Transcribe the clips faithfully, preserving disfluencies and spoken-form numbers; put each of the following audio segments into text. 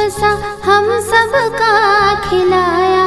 सा हम सबका खिलाया।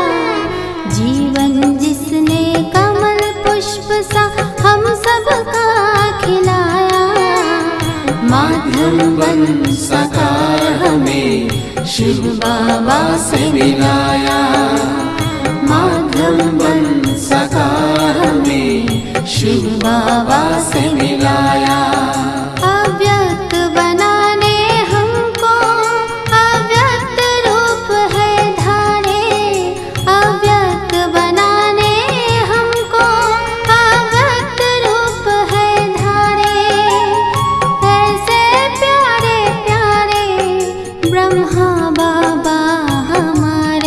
जीवन जिसने कमल पुष्प सा हम सबका खिलाया। माध्यम बन साकार हमें शिव बाबा से मिलाया। माध्यम बन साकार हमें शिव बाबा से मिलाया। अव्यक्त बनाने हमको अव्यक्त रूप है धारे। अव्यक्त बनाने हमको अव्यक्त रूप है धारे। ऐसे प्यारे प्यारे ब्रह्मा बाबा हमारे।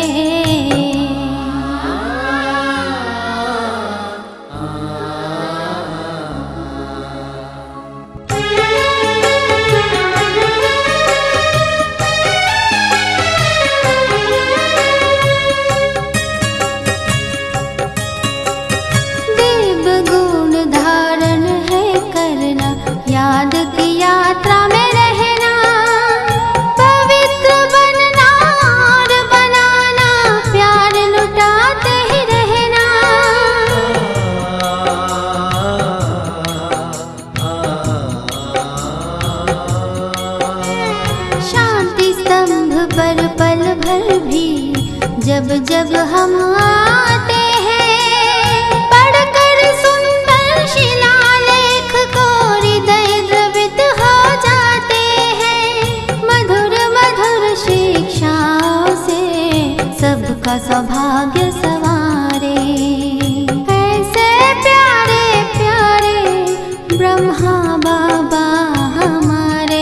याद की यात्रा में रहना, पवित्र बनना और बनाना, प्यार लुटाते ही रहना। शांति स्तंभ पर पल भर भी जब जब हम आते हैं, पढ़कर सुंदर शिलालेख को हृदय द्रवित हो जाते हैं। मधुर मधुर शिक्षाओं से सबका सौभाग्य सवारे। ऐसे प्यारे प्यारे ब्रह्मा बाबा हमारे।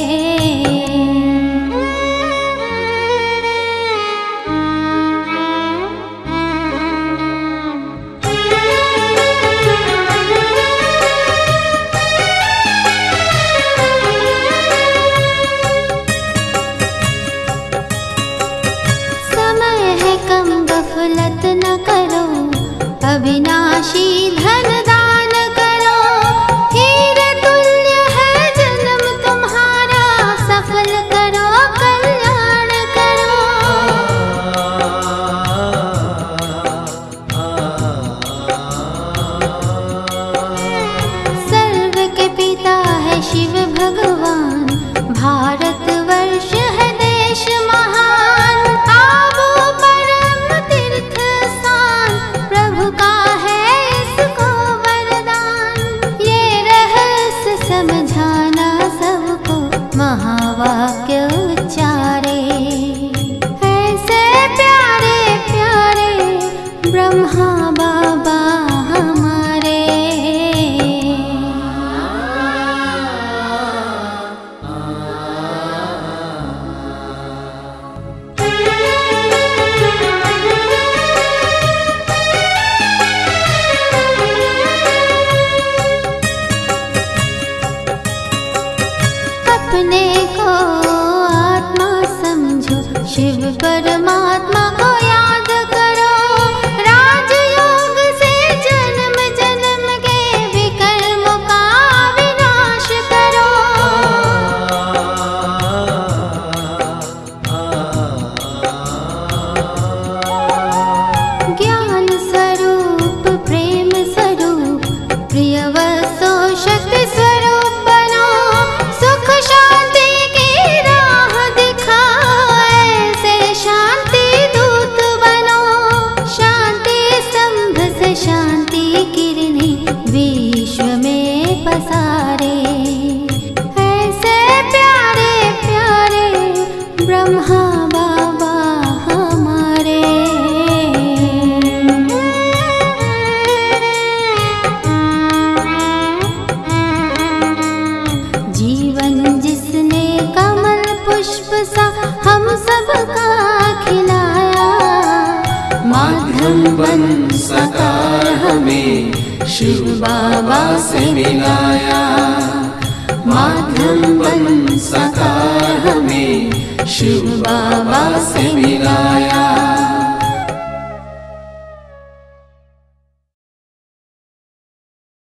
गफलत न करो, अविनाशी धन दान करो। हीरे तुल्य है जन्म तुम्हारा, सफल करो कल्याण करो। सर्व के पिता है शिव भगवान, भारत वर्ष है देश महान। आवो तीर्थ स्थान, प्रभु का है इसको वरदान। ये रहस्य समझाना सबको, महावाक्य उच्चारे। ऐसे प्यारे प्यारे ब्रह्मा बाबा हमारे। अपने को आत्मा समझो, शिव परमात्मा को याद करो। राजयोग से जन्म जन्म के विकर्मों का विनाश करो। ज्ञान स्वरूप प्रेम स्वरूप प्रिय वस्तु शक्ति स्वरूप बनो। सुख शांति की राह दिखाओ, ऐसे शांति दूत बनो। शांति स्तंभ से शांति किरणी विश्व में पसारे। ऐसे प्यारे प्यारे ब्रह्मा बाबा हमारे। जीवन जिसने कमल पुष्प सा हम सबका खिलाया। माध्यम बन साकार हमें शिव बाबा से मिलाया। माध्यम बन साकार हमें शिव बाबा से मिलाया।